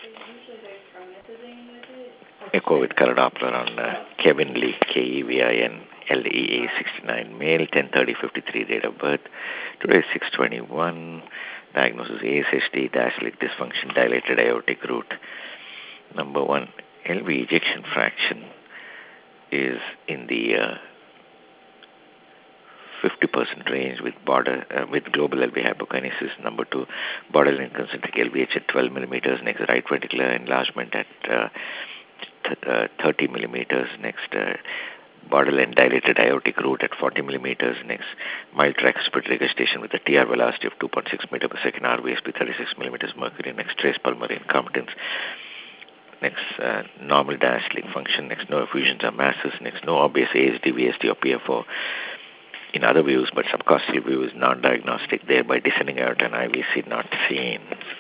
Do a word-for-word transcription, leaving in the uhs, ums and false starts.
Echo with color Doppler on uh, Kevin Lee, K E V I N L E A sixty-nine, male, ten thirty fifty-three, date of birth. Today is six twenty-one, diagnosis A S H D, diastolic dysfunction, dilated aortic root. Number one, L V ejection fraction is in the uh, fifty percent range with border uh, with global L V hypokinesis. Number two, borderline concentric L V H at twelve millimeters. Next, right ventricular enlargement at uh, th- uh, thirty millimeters. Next, uh, borderline dilated aortic root at forty millimeters. Next, mild tricuspid regurgitation with a T R velocity of two point six meter per second. R V S P thirty-six millimeters mercury. Next, trace pulmonary incompetence. Next, uh, normal diastolic function. Next, no effusions or masses. Next, no obvious A S D, V S D, or P F O. In other views, but subcostal view is non-diagnostic, thereby descending aorta and I V C not seen.